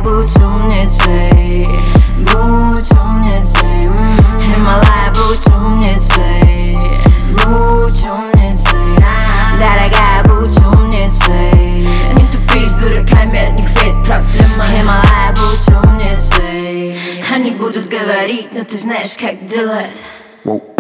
будь умницей, будь умницей. Хималай, будь умницей, будь умницей. Дорогая, будь умницей. Не тупи с дураками, от них ведь проблема. Хималай, будь умницей. Они будут говорить, но ты знаешь, как делать.